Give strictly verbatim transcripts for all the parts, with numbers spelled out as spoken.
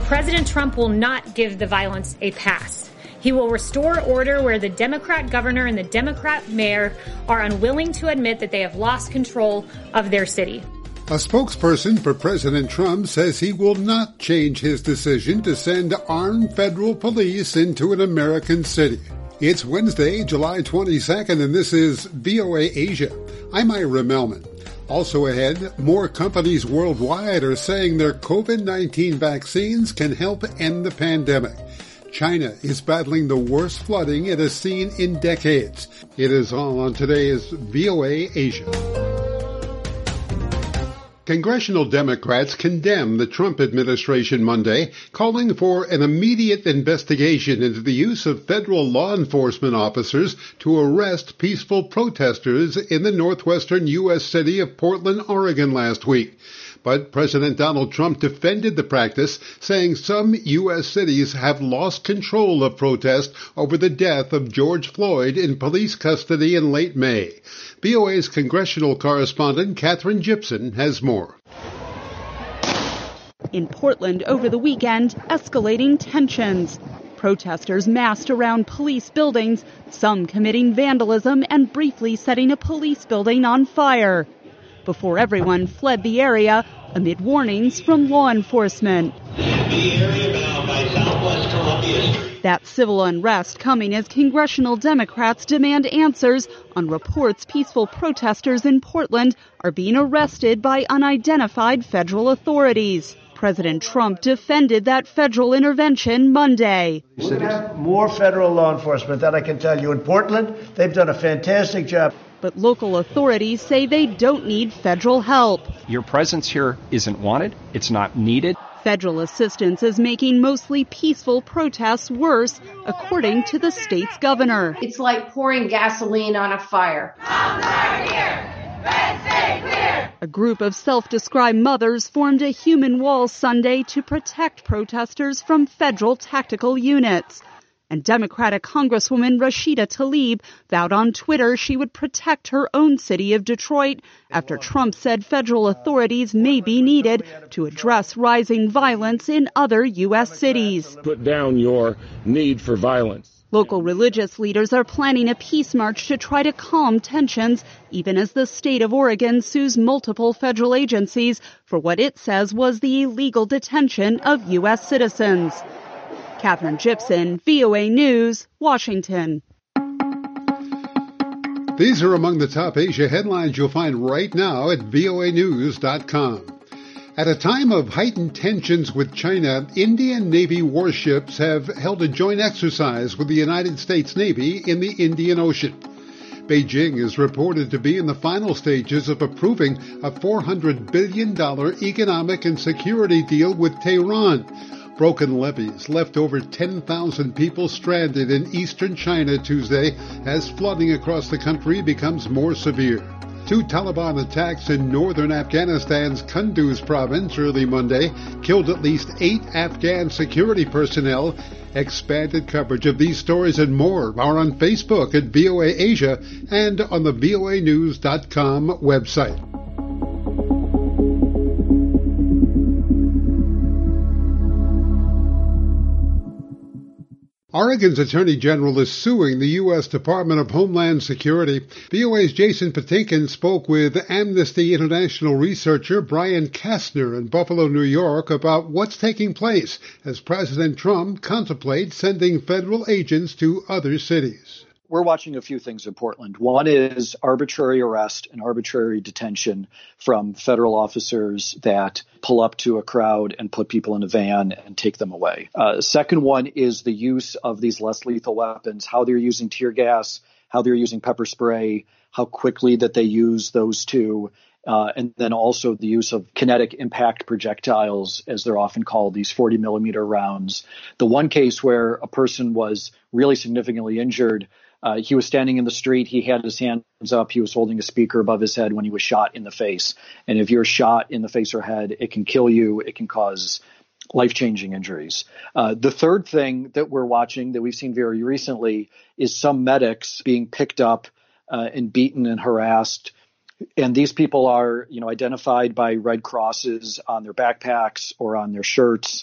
President Trump will not give the violence a pass. He will restore order where the Democrat governor and the Democrat mayor are unwilling to admit that they have lost control of their city. A spokesperson for President Trump says he will not change his decision to send armed federal police into an American city. It's Wednesday, July twenty-second, and this is V O A Asia. I'm Ira Melman. Also ahead, more companies worldwide are saying their COVID nineteen vaccines can help end the pandemic. China is battling the worst flooding it has seen in decades. It is all on today's V O A Asia. Congressional Democrats condemned the Trump administration Monday, calling for an immediate investigation into the use of federal law enforcement officers to arrest peaceful protesters in the northwestern U S city of Portland, Oregon last week. But President Donald Trump defended the practice, saying some U S cities have lost control of protest over the death of George Floyd in police custody in late May. V O A's congressional correspondent Katherine Gibson has more. In Portland over the weekend, escalating tensions. Protesters massed around police buildings, some committing vandalism and briefly setting a police building on fire, before everyone fled the area amid warnings from law enforcement. That civil unrest coming as congressional Democrats demand answers on reports peaceful protesters in Portland are being arrested by unidentified federal authorities. President Trump defended that federal intervention Monday. We have more federal law enforcement, that I can tell you. In Portland, they've done a fantastic job. But local authorities say they don't need federal help. Your presence here isn't wanted. It's not needed. Federal assistance is making mostly peaceful protests worse, according to the state's governor. It's like pouring gasoline on a fire. A group of self-described mothers formed a human wall Sunday to protect protesters from federal tactical units. And Democratic Congresswoman Rashida Tlaib vowed on Twitter she would protect her own city of Detroit after Trump said federal authorities may be needed to address rising violence in other U S cities. Put down your need for violence. Local religious leaders are planning a peace march to try to calm tensions, even as the state of Oregon sues multiple federal agencies for what it says was the illegal detention of U S citizens. Katherine Gibson, V O A News, Washington. These are among the top Asia headlines you'll find right now at V O A news dot com. At a time of heightened tensions with China, Indian Navy warships have held a joint exercise with the United States Navy in the Indian Ocean. Beijing is reported to be in the final stages of approving a four hundred billion dollars economic and security deal with Tehran. Broken levees left over ten thousand people stranded in eastern China Tuesday as flooding across the country becomes more severe. Two Taliban attacks in northern Afghanistan's Kunduz province early Monday killed at least eight Afghan security personnel. Expanded coverage of these stories and more are on Facebook at V O A Asia and on the V O A news dot com website. Oregon's Attorney General is suing the U S Department of Homeland Security. V O A's Jason Patinkin spoke with Amnesty International researcher Brian Kastner in Buffalo, New York, about what's taking place as President Trump contemplates sending federal agents to other cities. We're watching a few things in Portland. One is arbitrary arrest and arbitrary detention from federal officers that pull up to a crowd and put people in a van and take them away. Uh, second one is the use of these less lethal weapons, how they're using tear gas, how they're using pepper spray, how quickly that they use those two. Uh, and then also the use of kinetic impact projectiles, as they're often called, these forty millimeter rounds. The one case where a person was really significantly injured, Uh, he was standing in the street. He had his hands up. He was holding a speaker above his head when he was shot in the face. And if you're shot in the face or head, it can kill you. It can cause life-changing injuries. Uh, the third thing that we're watching that we've seen very recently is some medics being picked up uh, and beaten and harassed. And these people are, you know, identified by red crosses on their backpacks or on their shirts.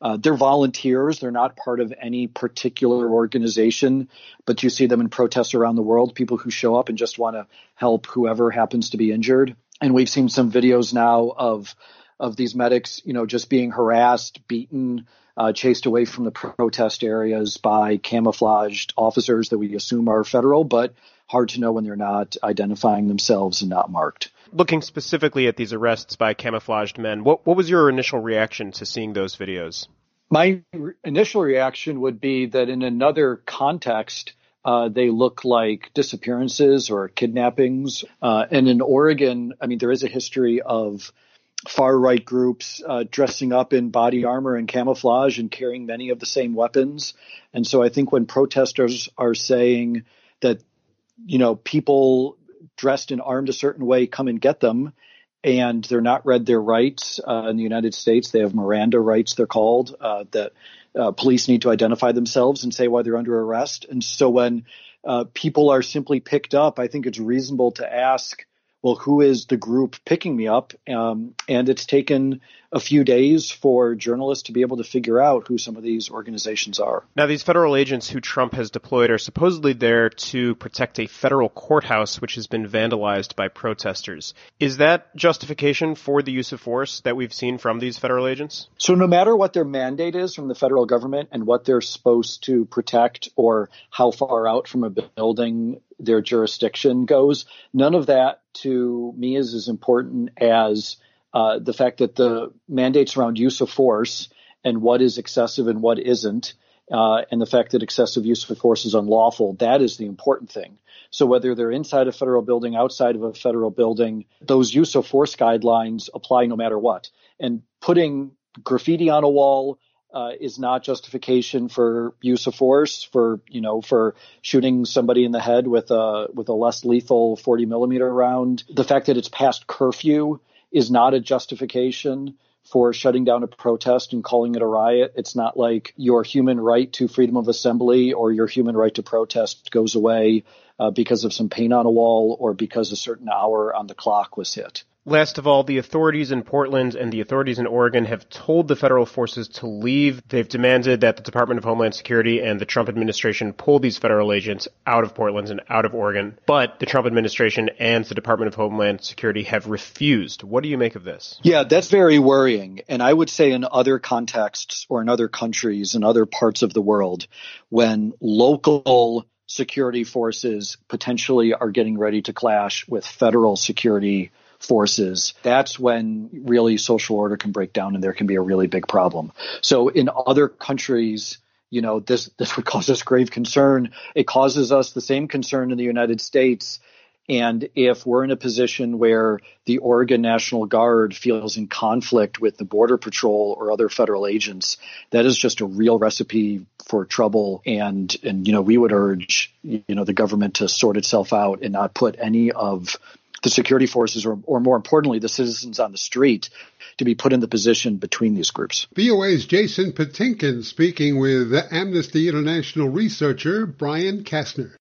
Uh, they're volunteers. They're not part of any particular organization, but you see them in protests around the world, people who show up and just want to help whoever happens to be injured. And we've seen some videos now of of these medics, you know, just being harassed, beaten, uh, chased away from the protest areas by camouflaged officers that we assume are federal, but hard to know when they're not identifying themselves and not marked. Looking specifically at these arrests by camouflaged men, what, what was your initial reaction to seeing those videos? My re- initial reaction would be that in another context, uh, they look like disappearances or kidnappings. Uh, and in Oregon, I mean, there is a history of far-right groups uh, dressing up in body armor and camouflage and carrying many of the same weapons. And so I think when protesters are saying that, you know, people dressed and armed a certain way come and get them, and they're not read their rights uh, in the United States, they have Miranda rights, they're called, uh, that uh, police need to identify themselves and say why they're under arrest. And so when uh, people are simply picked up, I think it's reasonable to ask, well, who is the group picking me up? Um, and it's taken a few days for journalists to be able to figure out who some of these organizations are. Now, these federal agents who Trump has deployed are supposedly there to protect a federal courthouse which has been vandalized by protesters. Is that justification for the use of force that we've seen from these federal agents? So no matter what their mandate is from the federal government and what they're supposed to protect or how far out from a building their jurisdiction goes, none of that to me is as important as uh, the fact that the mandates around use of force and what is excessive and what isn't, uh, and the fact that excessive use of force is unlawful, that is the important thing. So whether they're inside a federal building, outside of a federal building, those use of force guidelines apply no matter what. And putting graffiti on a wall Uh, is not justification for use of force, for, you know, for shooting somebody in the head with a, with a less lethal forty millimeter round. The fact that it's past curfew is not a justification for shutting down a protest and calling it a riot. It's not like your human right to freedom of assembly or your human right to protest goes away uh, because of some paint on a wall or because a certain hour on the clock was hit. Last of all, the authorities in Portland and the authorities in Oregon have told the federal forces to leave. They've demanded that the Department of Homeland Security and the Trump administration pull these federal agents out of Portland and out of Oregon. But the Trump administration and the Department of Homeland Security have refused. What do you make of this? Yeah, that's very worrying. And I would say in other contexts or in other countries and other parts of the world, when local security forces potentially are getting ready to clash with federal security forces, that's when really social order can break down and there can be a really big problem. So in other countries, you know, this, this would cause us grave concern. It causes us the same concern in the United States. And if we're in a position where the Oregon National Guard feels in conflict with the Border Patrol or other federal agents, that is just a real recipe for trouble. And, and, you know, we would urge, you know, the government to sort itself out and not put any of the security forces, or, or more importantly, the citizens on the street, to be put in the position between these groups. V O A's Jason Patinkin speaking with Amnesty International researcher Brian Kastner.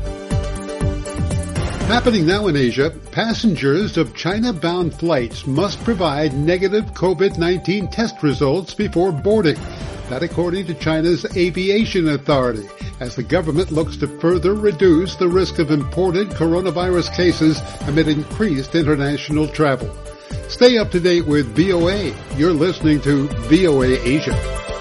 Happening now in Asia, passengers of China-bound flights must provide negative COVID nineteen test results before boarding. That according to China's Aviation Authority, as the government looks to further reduce the risk of imported coronavirus cases amid increased international travel. Stay up to date with V O A. You're listening to V O A Asia.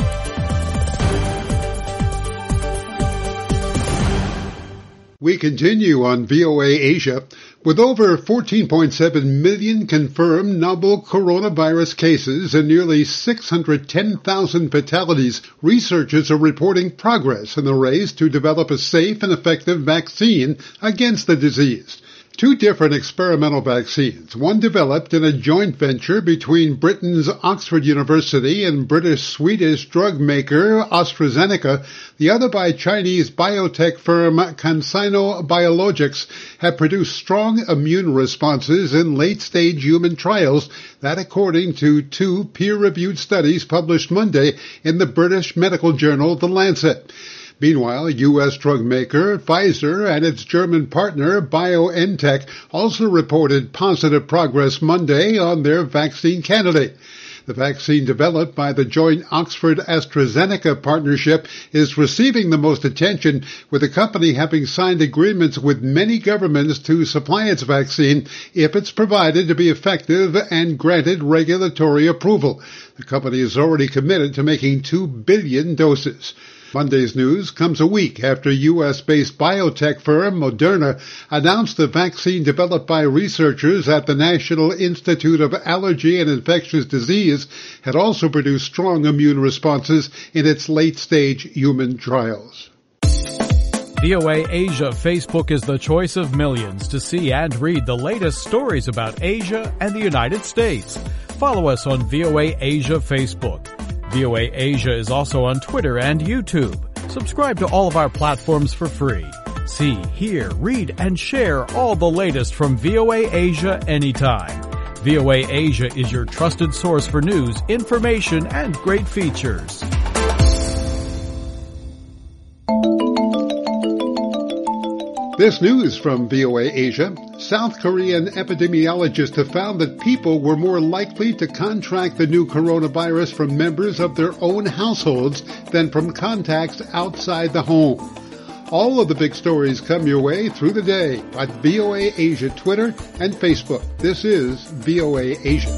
We continue on V O A Asia. With over fourteen point seven million confirmed novel coronavirus cases and nearly six hundred ten thousand fatalities, researchers are reporting progress in the race to develop a safe and effective vaccine against the disease. Two different experimental vaccines, one developed in a joint venture between Britain's Oxford University and British-Swedish drug maker AstraZeneca, the other by Chinese biotech firm CanSino Biologics, have produced strong immune responses in late-stage human trials, that according to two peer-reviewed studies published Monday in the British medical journal The Lancet. Meanwhile, U S drug maker Pfizer and its German partner BioNTech also reported positive progress Monday on their vaccine candidate. The vaccine developed by the joint Oxford-AstraZeneca partnership is receiving the most attention, with the company having signed agreements with many governments to supply its vaccine if it's provided to be effective and granted regulatory approval. The company is already committed to making two billion doses. Monday's news comes a week after U S-based biotech firm Moderna announced the vaccine developed by researchers at the National Institute of Allergy and Infectious Disease had also produced strong immune responses in its late-stage human trials. V O A Asia Facebook is the choice of millions to see and read the latest stories about Asia and the United States. Follow us on V O A Asia Facebook. V O A Asia is also on Twitter and YouTube. Subscribe to all of our platforms for free. See, hear, read, and share all the latest from V O A Asia anytime. V O A Asia is your trusted source for news, information, and great features. This news from V O A Asia. South Korean epidemiologists have found that people were more likely to contract the new coronavirus from members of their own households than from contacts outside the home. All of the big stories come your way through the day at V O A Asia Twitter and Facebook. This is V O A Asia.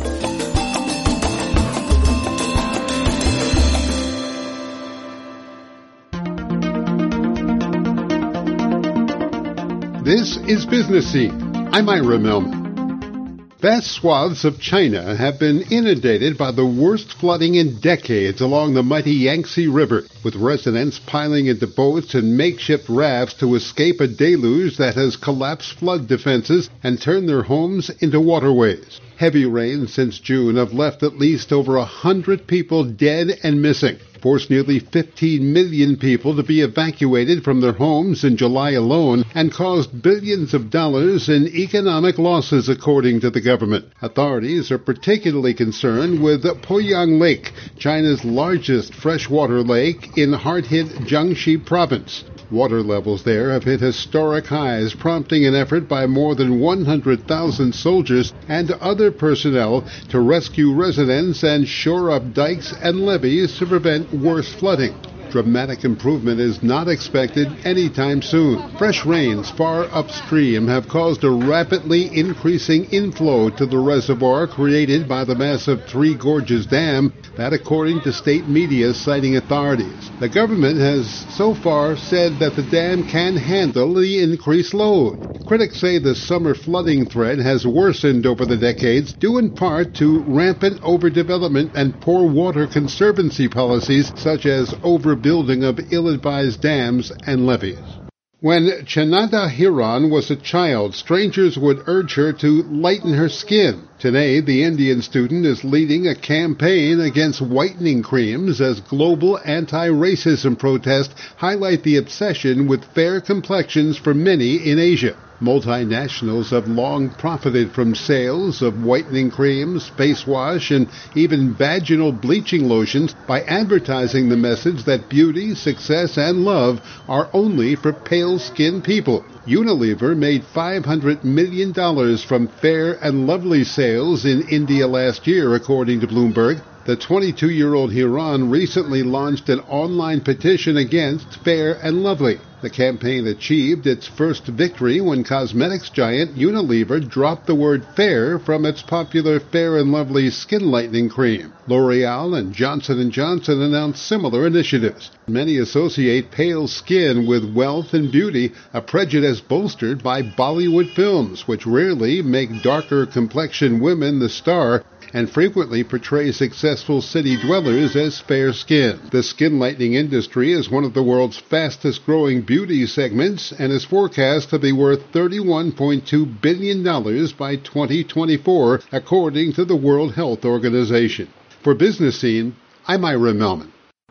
This is Business Scene. I'm Ira Melman. Vast swaths of China have been inundated by the worst flooding in decades along the mighty Yangtze River, with residents piling into boats and makeshift rafts to escape a deluge that has collapsed flood defenses and turned their homes into waterways. Heavy rains since June have left at least over a hundred people dead and missing, forced nearly fifteen million people to be evacuated from their homes in July alone, and caused billions of dollars in economic losses, according to the government. Authorities are particularly concerned with Poyang Lake, China's largest freshwater lake in hard-hit Jiangxi province. Water levels there have hit historic highs, prompting an effort by more than one hundred thousand soldiers and other personnel to rescue residents and shore up dikes and levees to prevent worse flooding. Dramatic improvement is not expected anytime soon. Fresh rains far upstream have caused a rapidly increasing inflow to the reservoir created by the massive Three Gorges Dam, that according to state media citing authorities. The government has so far said that the dam can handle the increased load. Critics say the summer flooding threat has worsened over the decades, due in part to rampant overdevelopment and poor water conservancy policies such as overbuilding of ill-advised dams and levees. When Chenada Hiran was a child, strangers would urge her to lighten her skin. Today, the Indian student is leading a campaign against whitening creams as global anti-racism protests highlight the obsession with fair complexions for many in Asia. Multinationals have long profited from sales of whitening creams, face wash, and even vaginal bleaching lotions by advertising the message that beauty, success, and love are only for pale-skinned people. Unilever made five hundred million dollars from Fair and Lovely sales in India last year, according to Bloomberg. The twenty-two-year-old Hiran recently launched an online petition against Fair and Lovely. The campaign achieved its first victory when cosmetics giant Unilever dropped the word fair from its popular Fair and Lovely skin lightening cream. L'Oreal and Johnson and Johnson announced similar initiatives. Many associate pale skin with wealth and beauty, a prejudice bolstered by Bollywood films, which rarely make darker complexioned women the star and frequently portray successful city dwellers as fair-skinned. The skin lightening industry is one of the world's fastest-growing beauty segments and is forecast to be worth thirty-one point two billion dollars by twenty twenty-four, according to the World Health Organization. For Business Scene, I'm Ira Melman.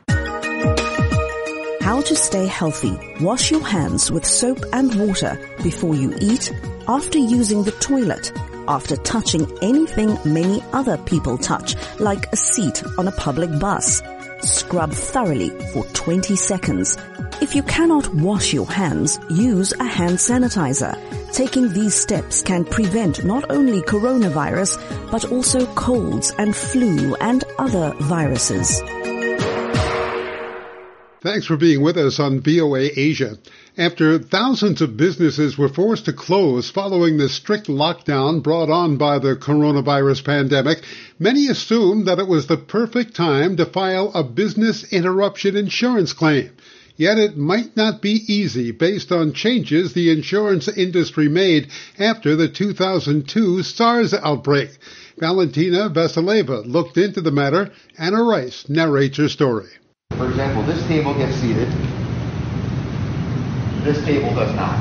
How to stay healthy. Wash your hands with soap and water before you eat, after using the toilet, after touching anything many other people touch, like a seat on a public bus. Scrub thoroughly for twenty seconds. If you cannot wash your hands, use a hand sanitizer. Taking these steps can prevent not only coronavirus, but also colds and flu and other viruses. Thanks for being with us on V O A Asia. After thousands of businesses were forced to close following the strict lockdown brought on by the coronavirus pandemic, many assumed that it was the perfect time to file a business interruption insurance claim. Yet it might not be easy based on changes the insurance industry made after the two thousand two SARS outbreak. Valentina Vasileva looked into the matter. Anna Rice narrates her story. For example, this table gets seated. This table does not.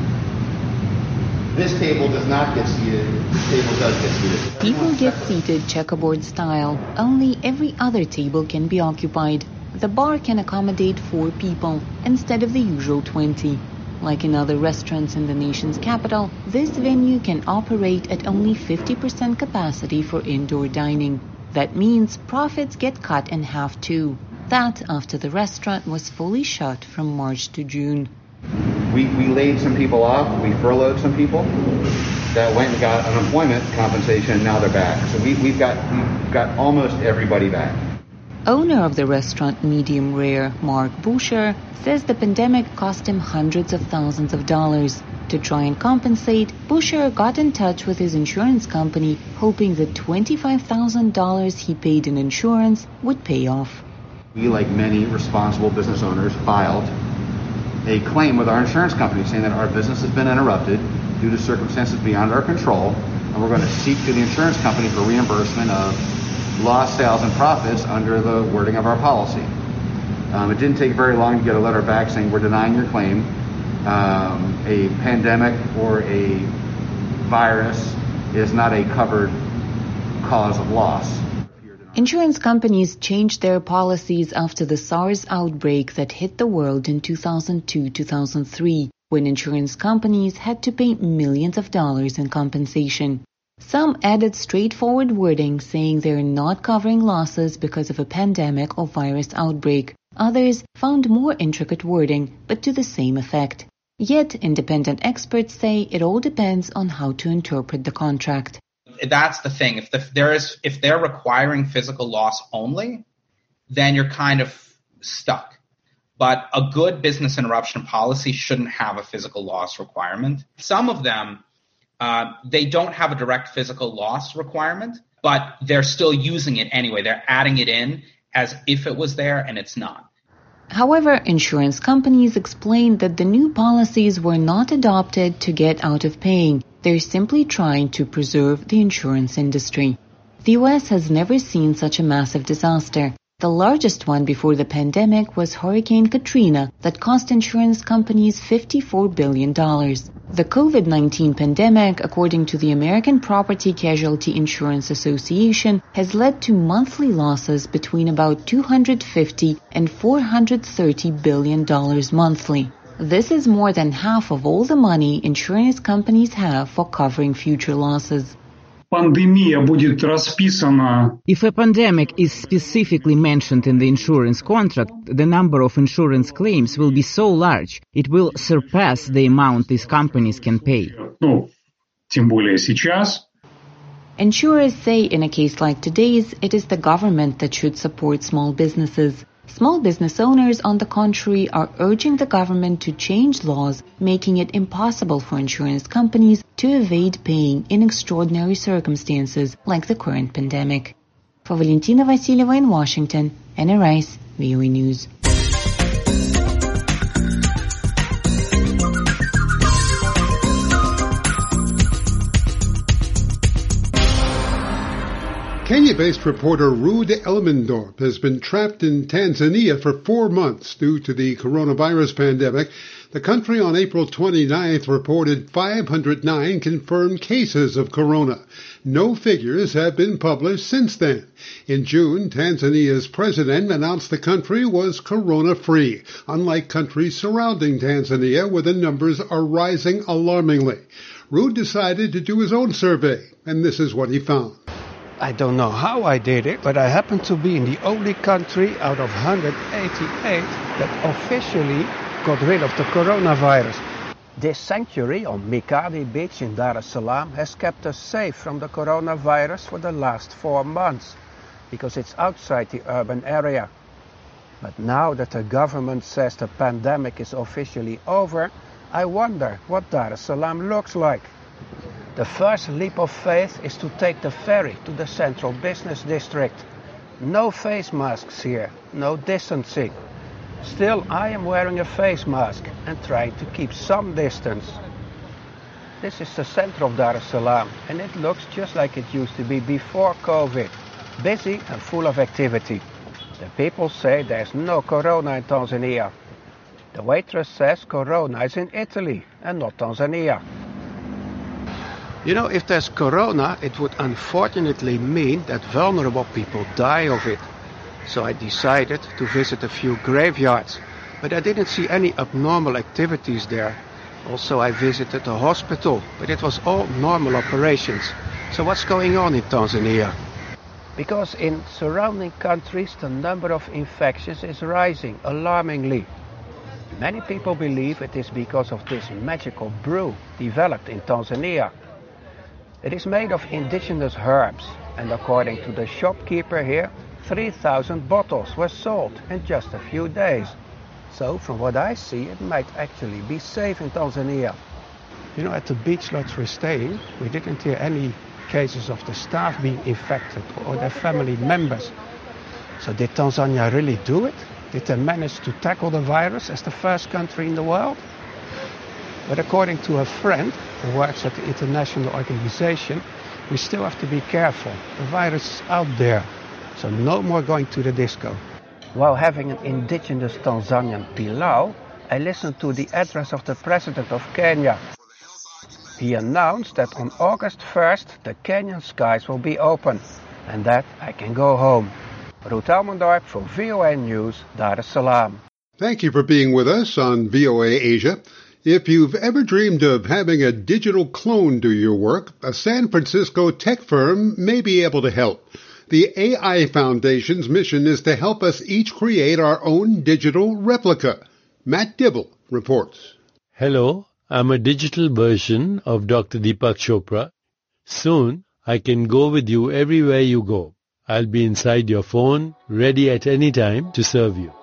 This table does not get seated. This table does get seated. People get seated checkerboard style. Only every other table can be occupied. The bar can accommodate four people instead of the usual twenty. Like in other restaurants in the nation's capital, this venue can operate at only fifty percent capacity for indoor dining. That means profits get cut in half too. That after the restaurant was fully shut from March to June. We, we laid some people off. We furloughed some people that went and got unemployment compensation, and now they're back. So we, we've got we've got almost everybody back. Owner of the restaurant Medium Rare, Mark Boucher, says the pandemic cost him hundreds of thousands of dollars. To try and compensate, Boucher got in touch with his insurance company, hoping the twenty-five thousand dollars he paid in insurance would pay off. We, like many responsible business owners, filed a claim with our insurance company saying that our business has been interrupted due to circumstances beyond our control, and we're going to seek to the insurance company for reimbursement of lost sales and profits under the wording of our policy. Um, it didn't take very long to get a letter back saying we're denying your claim. Um, a pandemic or a virus is not a covered cause of loss. Insurance companies changed their policies after the SARS outbreak that hit the world in two thousand two to two thousand three, when insurance companies had to pay millions of dollars in compensation. Some added straightforward wording saying they're not covering losses because of a pandemic or virus outbreak. Others found more intricate wording, but to the same effect. Yet, independent experts say it all depends on how to interpret the contract. That's the thing. If the, there is, if they're requiring physical loss only, then you're kind of stuck. But a good business interruption policy shouldn't have a physical loss requirement. Some of them, uh, they don't have a direct physical loss requirement, but they're still using it anyway. They're adding it in as if it was there, and it's not. However, insurance companies explained that the new policies were not adopted to get out of paying. They're simply trying to preserve the insurance industry. The U S has never seen such a massive disaster. The largest one before the pandemic was Hurricane Katrina that cost insurance companies fifty-four billion dollars. The COVID nineteen pandemic, according to the American Property Casualty Insurance Association, has led to monthly losses between about two hundred fifty and four hundred thirty billion dollars monthly. This is more than half of all the money insurance companies have for covering future losses. If a pandemic is specifically mentioned in the insurance contract, the number of insurance claims will be so large, it will surpass the amount these companies can pay. Insurers say in a case like today's, it is the government that should support small businesses. Small business owners, on the contrary, are urging the government to change laws, making it impossible for insurance companies to evade paying in extraordinary circumstances like the current pandemic. For Valentina Vasileva in Washington, Anna Rice, V O A News. Kenya-based reporter Ruud Elmendorp has been trapped in Tanzania for four months due to the coronavirus pandemic. The country on April twenty-ninth reported five hundred nine confirmed cases of corona. No figures have been published since then. In June, Tanzania's president announced the country was corona-free, unlike countries surrounding Tanzania where the numbers are rising alarmingly. Ruud decided to do his own survey, and this is what he found. I don't know how I did it, but I happen to be in the only country out of one hundred eighty-eight that officially got rid of the coronavirus. This sanctuary on Mikadi Beach in Dar es Salaam has kept us safe from the coronavirus for the last four months because it's outside the urban area. But now that the government says the pandemic is officially over, I wonder what Dar es Salaam looks like. The first leap of faith is to take the ferry to the central business district. No face masks here, no distancing. Still, I am wearing a face mask and trying to keep some distance. This is the center of Dar es Salaam, and it looks just like it used to be before COVID. Busy and full of activity. The people say there's no corona in Tanzania. The waitress says corona is in Italy and not Tanzania. You know, if there's corona, it would unfortunately mean that vulnerable people die of it. So I decided to visit a few graveyards, but I didn't see any abnormal activities there. Also, I visited a hospital, but it was all normal operations. So what's going on in Tanzania? Because in surrounding countries, the number of infections is rising alarmingly. Many people believe it is because of this magical brew developed in Tanzania. It is made of indigenous herbs, and according to the shopkeeper here, three thousand bottles were sold in just a few days. So, from what I see, it might actually be safe in Tanzania. You know, at the beach lodge we're staying, we didn't hear any cases of the staff being infected or their family members. So did Tanzania really do it? Did they manage to tackle the virus as the first country in the world? But according to a friend who works at the international organization, we still have to be careful. The virus is out there. So no more going to the disco. While having an indigenous Tanzanian pilau, I listened to the address of the president of Kenya. He announced that on August first, the Kenyan skies will be open, and that I can go home. Ruud Elmendorp for V O A News, Dar es Salaam. Thank you for being with us on V O A Asia. If you've ever dreamed of having a digital clone do your work, a San Francisco tech firm may be able to help. The A I Foundation's mission is to help us each create our own digital replica. Matt Dibble reports. Hello, I'm a digital version of Doctor Deepak Chopra. Soon, I can go with you everywhere you go. I'll be inside your phone, ready at any time to serve you.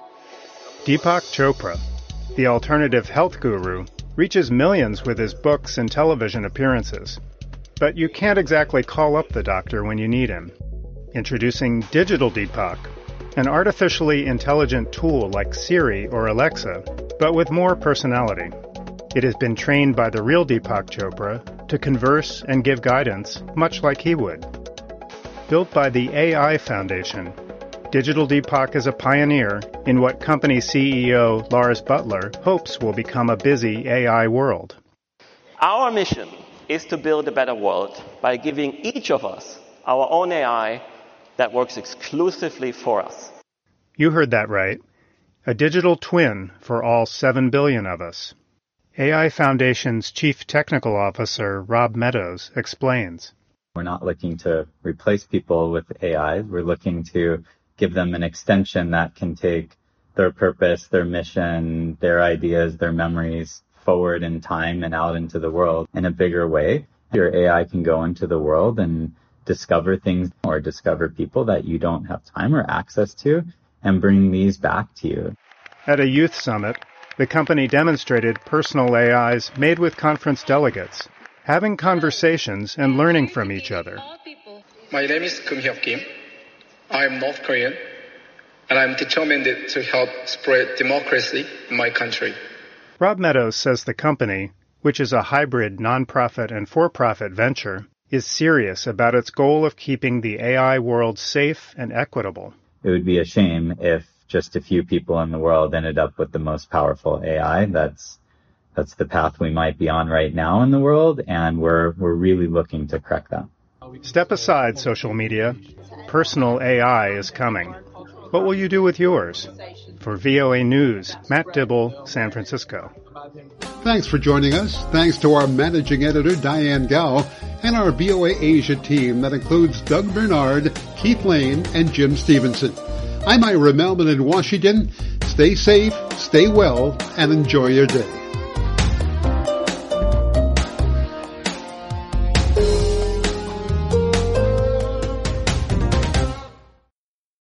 Deepak Chopra, the alternative health guru, reaches millions with his books and television appearances. But you can't exactly call up the doctor when you need him. Introducing Digital Deepak, an artificially intelligent tool like Siri or Alexa, but with more personality. It has been trained by the real Deepak Chopra to converse and give guidance, much like he would. Built by the A I Foundation, Digital Deepak is a pioneer in what company C E O Lars Butler hopes will become a busy A I world. Our mission is to build a better world by giving each of us our own A I that works exclusively for us. You heard that right. A digital twin for all seven billion of us. A I Foundation's Chief Technical Officer, Rob Meadows, explains. We're not looking to replace people with A I. We're looking to give them an extension that can take their purpose, their mission, their ideas, their memories forward in time and out into the world in a bigger way. Your A I can go into the world and discover things or discover people that you don't have time or access to and bring these back to you. At a youth summit, the company demonstrated personal A Is made with conference delegates, having conversations and learning from each other. My name is Keum Hyuk Kim. I am North Korean, and I'm determined to help spread democracy in my country. Rob Meadows says the company, which is a hybrid nonprofit and for-profit venture, is serious about its goal of keeping the A I world safe and equitable. It would be a shame if just a few people in the world ended up with the most powerful A I. That's that's the path we might be on right now in the world, and we're we're really looking to correct that. Step aside social media. Personal A I is coming. What will you do with yours? For V O A News, Matt Dibble, San Francisco. Thanks for joining us. Thanks to our managing editor, Diane Gao, and our V O A Asia team that includes Doug Bernard, Keith Lane, and Jim Stevenson. I'm Ira Melman in Washington. Stay safe, stay well, and enjoy your day.